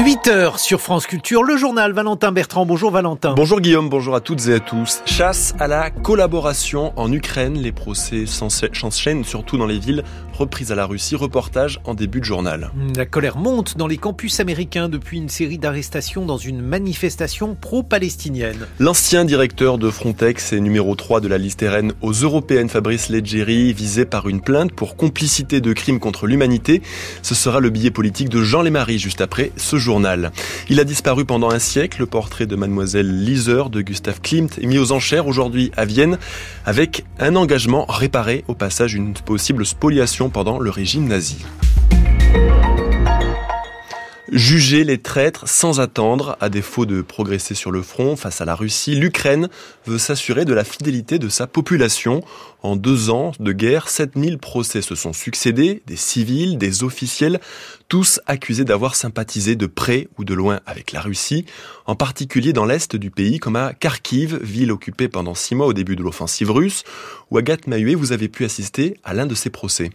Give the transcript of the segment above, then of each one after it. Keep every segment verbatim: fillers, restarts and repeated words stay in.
huit heures sur France Culture, le journal Valentin Bertrand. Bonjour Valentin. Bonjour Guillaume, bonjour à toutes et à tous. Chasse à la collaboration en Ukraine. Les procès s'enchaînent surtout dans les villes reprises à la Russie. Reportage en début de journal. La colère monte dans les campus américains depuis une série d'arrestations dans une manifestation pro-palestinienne. L'ancien directeur de Frontex et numéro trois de la liste R N aux européennes, Fabrice Leggeri, visé par une plainte pour complicité de crimes contre l'humanité. Ce sera le billet politique de Jean Lémarie juste après ce journal. Il a disparu pendant un siècle. Le portrait de Mademoiselle Lieser de Gustav Klimt est mis aux enchères aujourd'hui à Vienne avec un engagement réparé au passage une possible spoliation pendant le régime nazi. Juger les traîtres sans attendre. À défaut de progresser sur le front face à la Russie, l'Ukraine veut s'assurer de la fidélité de sa population. En deux ans de guerre, sept mille procès se sont succédés, des civils, des officiels, tous accusés d'avoir sympathisé de près ou de loin avec la Russie, en particulier dans l'est du pays, comme à Kharkiv, ville occupée pendant six mois au début de l'offensive russe, où Agathe Mahuet, vous avez pu assister à l'un de ces procès.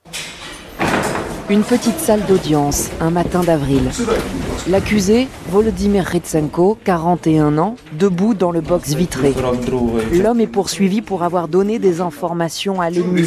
Une petite salle d'audience, un matin d'avril. L'accusé, Volodymyr Ritsenko, quarante et un ans, debout dans le box vitré. L'homme est poursuivi pour avoir donné des informations à l'ennemi.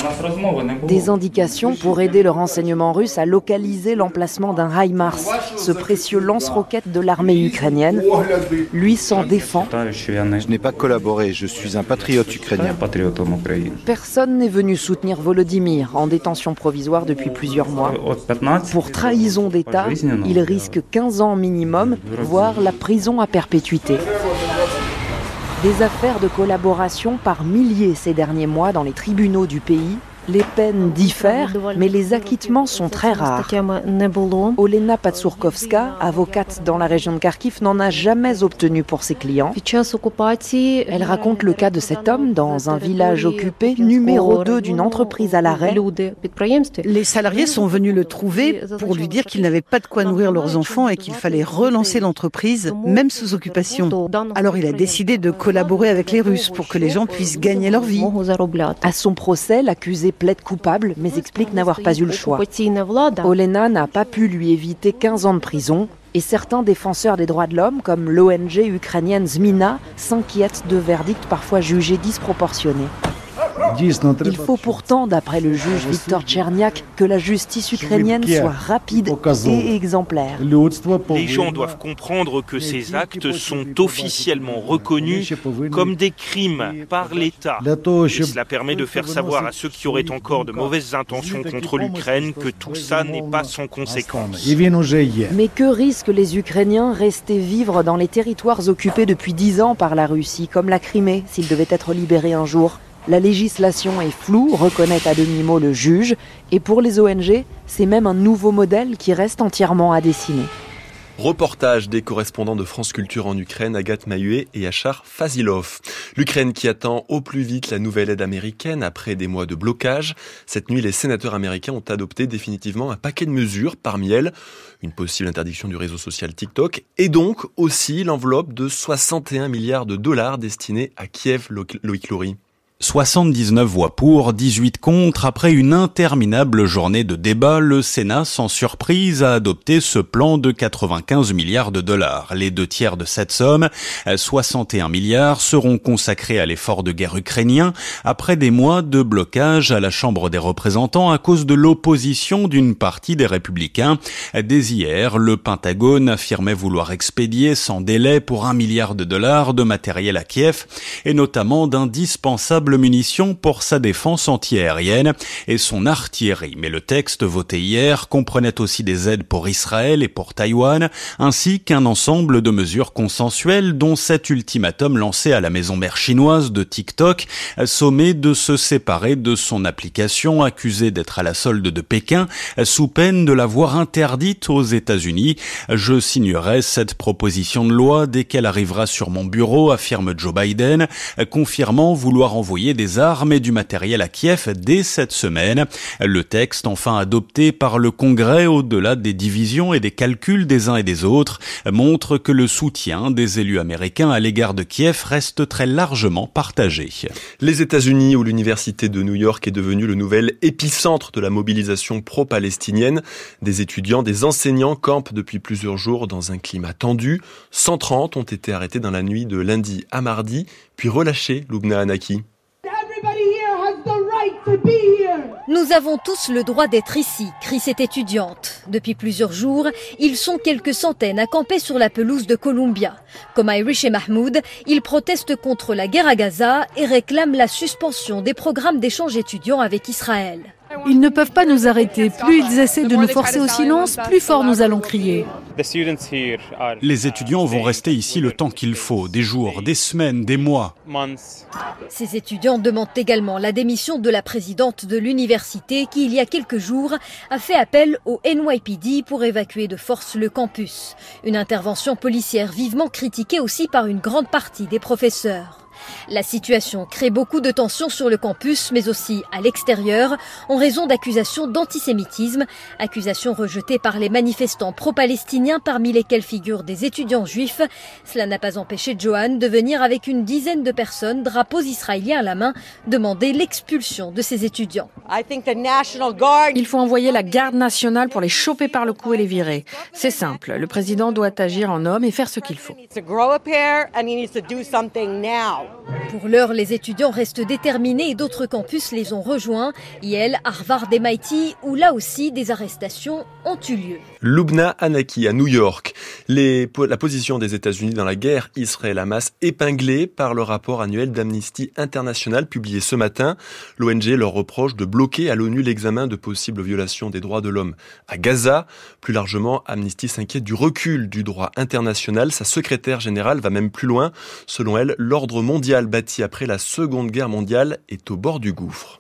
Des indications pour aider le renseignement russe à localiser l'emplacement d'un HIMARS, ce précieux lance-roquette de l'armée ukrainienne. Lui s'en défend. Je n'ai pas collaboré, je suis un patriote ukrainien. Personne n'est venu soutenir Volodymyr, en détention provisoire depuis plusieurs mois. Pour trahison d'État, il risque quinze ans minimum, voire la prison à perpétuité. Des affaires de collaboration par milliers ces derniers mois dans les tribunaux du pays. Les peines diffèrent, mais les acquittements sont très rares. Olena Patsurkovska, avocate dans la région de Kharkiv, n'en a jamais obtenu pour ses clients. Elle raconte le cas de cet homme dans un village occupé, numéro deux d'une entreprise à l'arrêt. Les salariés sont venus le trouver pour lui dire qu'ils n'avaient pas de quoi nourrir leurs enfants et qu'il fallait relancer l'entreprise, même sous occupation. Alors il a décidé de collaborer avec les Russes pour que les gens puissent gagner leur vie. À son procès, l'accusé plaide coupable, mais explique n'avoir pas eu le choix. Olena n'a pas pu lui éviter quinze ans de prison, et certains défenseurs des droits de l'homme, comme l'O N G ukrainienne Zmina, s'inquiètent de verdicts parfois jugés disproportionnés. Il faut pourtant, d'après le juge Viktor Tcherniak, que la justice ukrainienne soit rapide et exemplaire. Les gens doivent comprendre que ces actes sont officiellement reconnus comme des crimes par l'État. Et cela permet de faire savoir à ceux qui auraient encore de mauvaises intentions contre l'Ukraine que tout ça n'est pas sans conséquence. Mais que risquent les Ukrainiens restés vivre dans les territoires occupés depuis dix ans par la Russie, comme la Crimée, s'ils devaient être libérés un jour ? La législation est floue, reconnaît à demi-mot le juge, et pour les O N G, c'est même un nouveau modèle qui reste entièrement à dessiner. Reportage des correspondants de France Culture en Ukraine, Agathe Mahuet et Yachar Fazilov. L'Ukraine qui attend au plus vite la nouvelle aide américaine après des mois de blocage. Cette nuit, les sénateurs américains ont adopté définitivement un paquet de mesures, parmi elles une possible interdiction du réseau social TikTok et donc aussi l'enveloppe de soixante et un milliards de dollars destinée à Kiev, Loïc Loury. soixante-dix-neuf voix pour, dix-huit contre. Après une interminable journée de débat, le Sénat, sans surprise, a adopté ce plan de quatre-vingt-quinze milliards de dollars. Les deux tiers de cette somme, soixante et un milliards, seront consacrés à l'effort de guerre ukrainien après des mois de blocage à la Chambre des représentants à cause de l'opposition d'une partie des républicains. Dès hier, le Pentagone affirmait vouloir expédier sans délai pour un milliard de dollars de matériel à Kiev et notamment d'indispensables munitions pour sa défense antiaérienne et son artillerie. Mais le texte voté hier comprenait aussi des aides pour Israël et pour Taïwan, ainsi qu'un ensemble de mesures consensuelles, dont cet ultimatum lancé à la maison mère chinoise de TikTok, sommé de se séparer de son application accusée d'être à la solde de Pékin, sous peine de la voir interdite aux États-Unis. Je signerai cette proposition de loi dès qu'elle arrivera sur mon bureau, affirme Joe Biden, confirmant vouloir envoyer envoyer des armes et du matériel à Kiev dès cette semaine. Le texte, enfin adopté par le Congrès au-delà des divisions et des calculs des uns et des autres, montre que le soutien des élus américains à l'égard de Kiev reste très largement partagé. Les États-Unis, où l'université de New York est devenue le nouvel épicentre de la mobilisation pro-palestinienne, des étudiants, des enseignants campent depuis plusieurs jours dans un climat tendu. cent trente ont été arrêtés dans la nuit de lundi à mardi, puis relâchés, Lubna Hanaki. Nous avons tous le droit d'être ici, crie cette étudiante. Depuis plusieurs jours, ils sont quelques centaines à camper sur la pelouse de Columbia. Comme Irish et Mahmoud, ils protestent contre la guerre à Gaza et réclament la suspension des programmes d'échange étudiants avec Israël. Ils ne peuvent pas nous arrêter. Plus ils essaient de nous forcer au silence, plus fort nous allons crier. Les étudiants vont rester ici le temps qu'il faut, des jours, des semaines, des mois. Ces étudiants demandent également la démission de la présidente de l'université qui, il y a quelques jours, a fait appel au N Y P D pour évacuer de force le campus. Une intervention policière vivement critiquée aussi par une grande partie des professeurs. La situation crée beaucoup de tensions sur le campus, mais aussi à l'extérieur, en raison d'accusations d'antisémitisme, accusations rejetées par les manifestants pro-palestiniens parmi lesquels figurent des étudiants juifs. Cela n'a pas empêché Johan de venir avec une dizaine de personnes, drapeaux israéliens à la main, demander l'expulsion de ces étudiants. Il faut envoyer la garde nationale pour les choper par le cou et les virer. C'est simple, le président doit agir en homme et faire ce qu'il faut. Pour l'heure, les étudiants restent déterminés et d'autres campus les ont rejoints. Yale, Harvard et M I T, où là aussi des arrestations ont eu lieu. Lubna Hanaki à New York. Les, la position des États-Unis dans la guerre Israël-Hamas épinglée par le rapport annuel d'Amnesty International publié ce matin. L'O N G leur reproche de bloquer à l'ONU l'examen de possibles violations des droits de l'homme à Gaza. Plus largement, Amnesty s'inquiète du recul du droit international. Sa secrétaire générale va même plus loin. Selon elle, l'ordre mondial bâti après la Seconde Guerre mondiale est au bord du gouffre.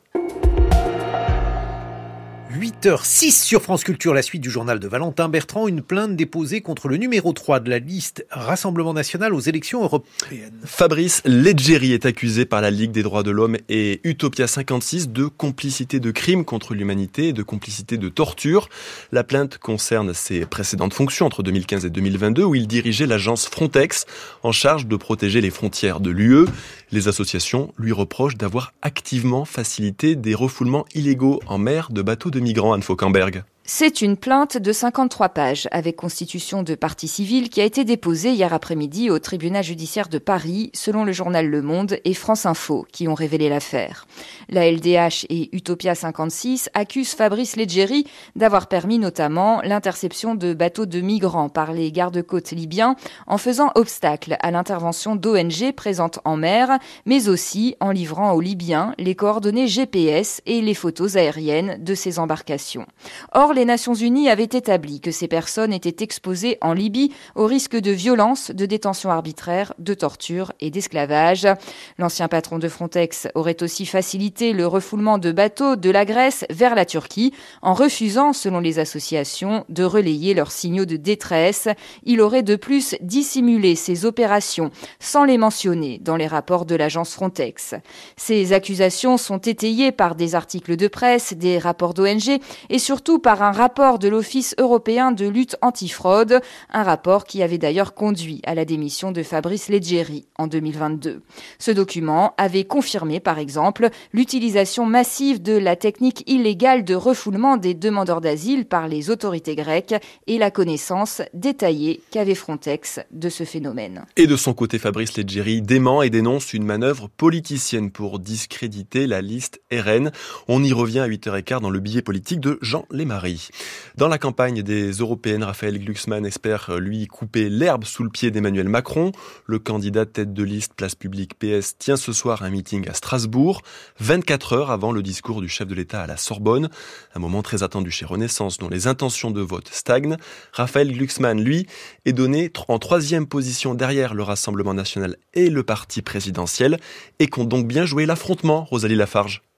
huit heures six sur France Culture, la suite du journal de Valentin Bertrand, une plainte déposée contre le numéro trois de la liste Rassemblement National aux élections européennes. Fabrice Leggeri est accusé par la Ligue des droits de l'homme et Utopia cinquante-six de complicité de crimes contre l'humanité et de complicité de torture. La plainte concerne ses précédentes fonctions entre deux mille quinze et deux mille vingt-deux où il dirigeait l'agence Frontex en charge de protéger les frontières de l'U E. Les associations lui reprochent d'avoir activement facilité des refoulements illégaux en mer de bateaux de migrants, Anne Fauquemberg. C'est une plainte de cinquante-trois pages avec constitution de partie civile qui a été déposée hier après-midi au tribunal judiciaire de Paris, selon le journal Le Monde et France Info, qui ont révélé l'affaire. La L D H et Utopia cinquante-six accusent Fabrice Leggeri d'avoir permis notamment l'interception de bateaux de migrants par les gardes-côtes libyens en faisant obstacle à l'intervention d'O N G présentes en mer, mais aussi en livrant aux Libyens les coordonnées G P S et les photos aériennes de ces embarcations. Or, les Nations Unies avaient établi que ces personnes étaient exposées en Libye au risque de violence, de détention arbitraire, de torture et d'esclavage. L'ancien patron de Frontex aurait aussi facilité le refoulement de bateaux de la Grèce vers la Turquie en refusant, selon les associations, de relayer leurs signaux de détresse. Il aurait de plus dissimulé ces opérations sans les mentionner dans les rapports de l'agence Frontex. Ces accusations sont étayées par des articles de presse, des rapports d'O N G et surtout par un un rapport de l'Office européen de lutte antifraude, un rapport qui avait d'ailleurs conduit à la démission de Fabrice Leggeri en deux mille vingt-deux. Ce document avait confirmé, par exemple, l'utilisation massive de la technique illégale de refoulement des demandeurs d'asile par les autorités grecques et la connaissance détaillée qu'avait Frontex de ce phénomène. Et de son côté, Fabrice Leggeri dément et dénonce une manœuvre politicienne pour discréditer la liste R N. On y revient à huit heures quinze dans le billet politique de Jean Lémarie. Dans la campagne des européennes, Raphaël Glucksmann espère, lui, couper l'herbe sous le pied d'Emmanuel Macron. Le candidat tête de liste Place Publique P S tient ce soir un meeting à Strasbourg, vingt-quatre heures avant le discours du chef de l'État à la Sorbonne. Un moment très attendu chez Renaissance, dont les intentions de vote stagnent. Raphaël Glucksmann, lui, est donné en troisième position derrière le Rassemblement national et le parti présidentiel et compte donc bien jouer l'affrontement, Rosalie Lafarge.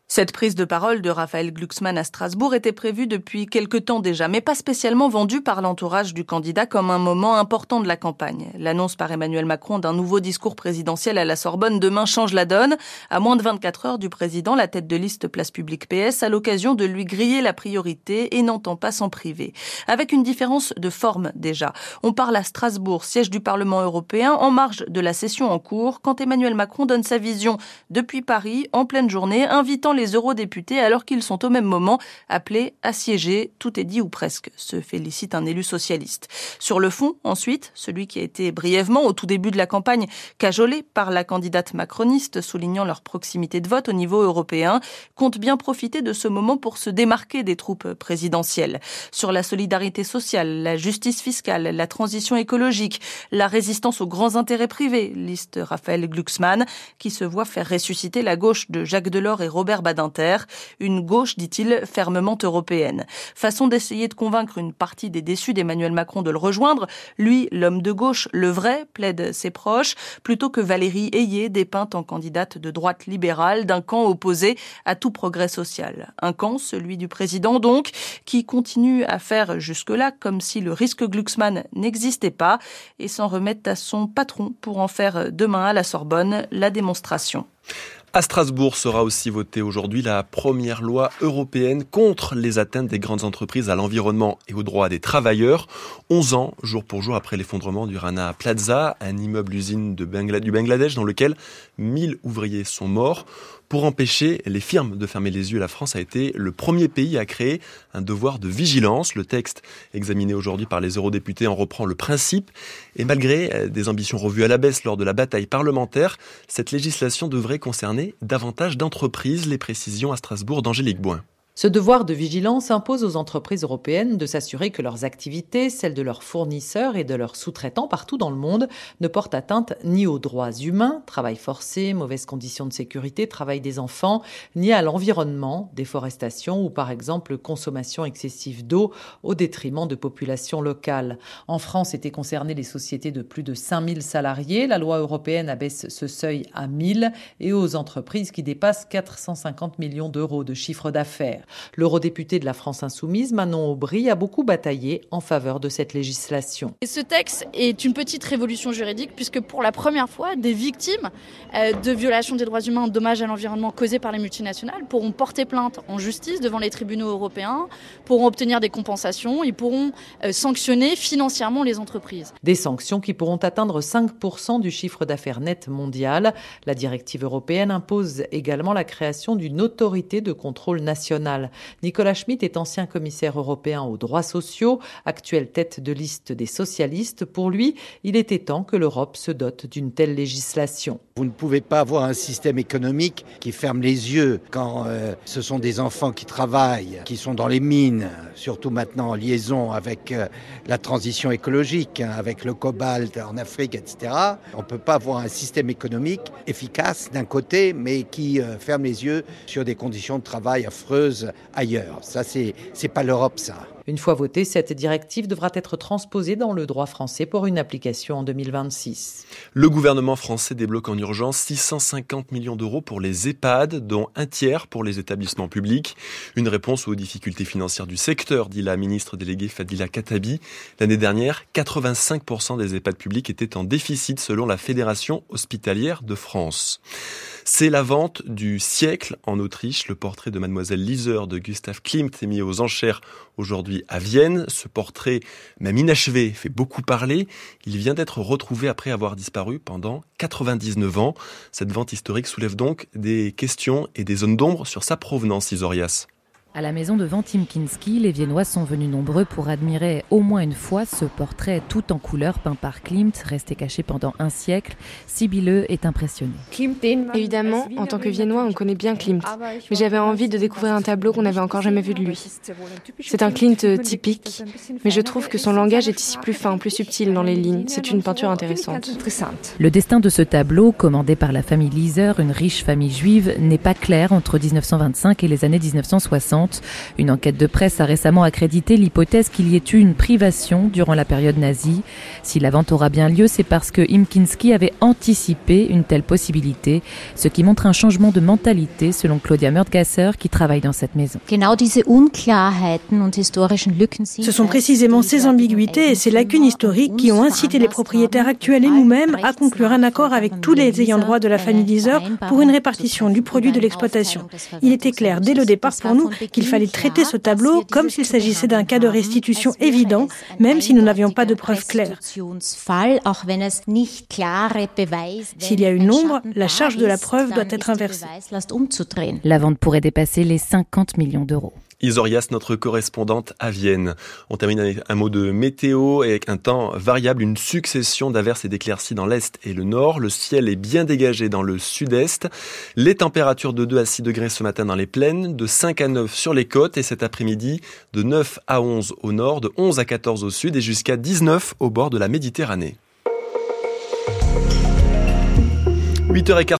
Cette prise de parole de Raphaël Glucksmann à Strasbourg était prévue depuis quelque temps déjà, mais pas spécialement vendue par l'entourage du candidat comme un moment important de la campagne. L'annonce par Emmanuel Macron d'un nouveau discours présidentiel à la Sorbonne demain change la donne. À moins de vingt-quatre heures du président, la tête de liste Place Publique P S a l'occasion de lui griller la priorité et n'entend pas s'en priver. Avec une différence de forme déjà. On parle à Strasbourg, siège du Parlement européen, en marge de la session en cours, quand Emmanuel Macron donne sa vision depuis Paris, en pleine journée, invitant les eurodéputés alors qu'ils sont au même moment appelés à siéger. Tout est dit ou presque, se félicite un élu socialiste. Sur le fond, ensuite, celui qui a été brièvement, au tout début de la campagne, cajolé par la candidate macroniste, soulignant leur proximité de vote au niveau européen, compte bien profiter de ce moment pour se démarquer des troupes présidentielles. Sur la solidarité sociale, la justice fiscale, la transition écologique, la résistance aux grands intérêts privés, liste Raphaël Glucksmann, qui se voit faire ressusciter la gauche de Jacques Delors et Robert Badinter, une gauche, dit-il, fermement européenne. Façon d'essayer de convaincre une partie des déçus d'Emmanuel Macron de le rejoindre. Lui, l'homme de gauche, le vrai, plaide ses proches, plutôt que Valérie Ayé, dépeinte en candidate de droite libérale d'un camp opposé à tout progrès social. Un camp, celui du président donc, qui continue à faire jusque-là comme si le risque Glucksmann n'existait pas et s'en remet à son patron pour en faire demain à la Sorbonne la démonstration. À Strasbourg sera aussi votée aujourd'hui la première loi européenne contre les atteintes des grandes entreprises à l'environnement et aux droits des travailleurs. onze ans, jour pour jour, après l'effondrement du Rana Plaza, un immeuble-usine de Bangla- du Bangladesh dans lequel mille ouvriers sont morts. Pour empêcher les firmes de fermer les yeux, la France a été le premier pays à créer un devoir de vigilance. Le texte examiné aujourd'hui par les eurodéputés en reprend le principe. Et malgré des ambitions revues à la baisse lors de la bataille parlementaire, cette législation devrait concerner davantage d'entreprises. Les précisions à Strasbourg d'Angélique Boin. Ce devoir de vigilance impose aux entreprises européennes de s'assurer que leurs activités, celles de leurs fournisseurs et de leurs sous-traitants partout dans le monde, ne portent atteinte ni aux droits humains, travail forcé, mauvaises conditions de sécurité, travail des enfants, ni à l'environnement, déforestation ou par exemple consommation excessive d'eau au détriment de populations locales. En France étaient concernées les sociétés de plus de cinq mille salariés. La loi européenne abaisse ce seuil à mille et aux entreprises qui dépassent quatre cent cinquante millions d'euros de chiffre d'affaires. L'eurodéputé de la France Insoumise, Manon Aubry, a beaucoup bataillé en faveur de cette législation. Et ce texte est une petite révolution juridique puisque pour la première fois, des victimes de violations des droits humains, de dommages à l'environnement causés par les multinationales pourront porter plainte en justice devant les tribunaux européens, pourront obtenir des compensations et pourront sanctionner financièrement les entreprises. Des sanctions qui pourront atteindre cinq pour cent du chiffre d'affaires net mondial. La directive européenne impose également la création d'une autorité de contrôle national. Nicolas Schmit est ancien commissaire européen aux droits sociaux, actuelle tête de liste des socialistes. Pour lui, il était temps que l'Europe se dote d'une telle législation. Vous ne pouvez pas avoir un système économique qui ferme les yeux quand euh, ce sont des enfants qui travaillent, qui sont dans les mines, surtout maintenant en liaison avec euh, la transition écologique, hein, avec le cobalt en Afrique, et cetera. On ne peut pas avoir un système économique efficace d'un côté, mais qui euh, ferme les yeux sur des conditions de travail affreuses ailleurs. Ça, c'est, c'est pas l'Europe, ça. Une fois votée, cette directive devra être transposée dans le droit français pour une application en deux mille vingt-six. Le gouvernement français débloque en urgence six cent cinquante millions d'euros pour les EHPAD, dont un tiers pour les établissements publics. Une réponse aux difficultés financières du secteur, dit la ministre déléguée Fadila Khattabi. L'année dernière, quatre-vingt-cinq pour cent des EHPAD publics étaient en déficit selon la Fédération hospitalière de France. C'est la vente du siècle en Autriche. Le portrait de Mademoiselle Lieser de Gustav Klimt est mis aux enchères aujourd'hui à Vienne. Ce portrait, même inachevé, fait beaucoup parler. Il vient d'être retrouvé après avoir disparu pendant quatre-vingt-dix-neuf ans. Cette vente historique soulève donc des questions et des zones d'ombre sur sa provenance, Isorias. À la maison de Vantim Kinski, les Viennois sont venus nombreux pour admirer au moins une fois ce portrait tout en couleur peint par Klimt, resté caché pendant un siècle. Sibylle est impressionnée. Évidemment, en tant que Viennois, on connaît bien Klimt, mais j'avais envie de découvrir un tableau qu'on n'avait encore jamais vu de lui. C'est un Klimt typique, mais je trouve que son langage est ici plus fin, plus subtil dans les lignes. C'est une peinture intéressante. Le destin de ce tableau, commandé par la famille Lieser, une riche famille juive, n'est pas clair entre dix-neuf cent vingt-cinq et les années dix-neuf cent soixante. importante. Une enquête de presse a récemment accrédité l'hypothèse qu'il y ait eu une privation durant la période nazie. Si la vente aura bien lieu, c'est parce que Imkinski avait anticipé une telle possibilité, ce qui montre un changement de mentalité selon Claudia Mörtgasser qui travaille dans cette maison. Ce sont précisément ces ambiguïtés et ces lacunes historiques qui ont incité les propriétaires actuels et nous-mêmes à conclure un accord avec tous les ayants droit de la famille Deezer pour une répartition du produit de l'exploitation. Il était clair dès le départ pour nous qu'il fallait traiter ce tableau comme s'il s'agissait d'un cas de restitution évident, même si nous n'avions pas de preuves claires. S'il y a une ombre, la charge de la preuve doit être inversée. La vente pourrait dépasser les cinquante millions d'euros. Isorias, notre correspondante à Vienne. On termine avec un mot de météo avec un temps variable, une succession d'averses et d'éclaircies dans l'est et le nord. Le ciel est bien dégagé dans le sud-est. Les températures de deux à six degrés ce matin dans les plaines, de cinq à neuf sur les côtes et cet après-midi de neuf à onze au nord, de onze à quatorze au sud et jusqu'à dix-neuf au bord de la Méditerranée. huit heures quinze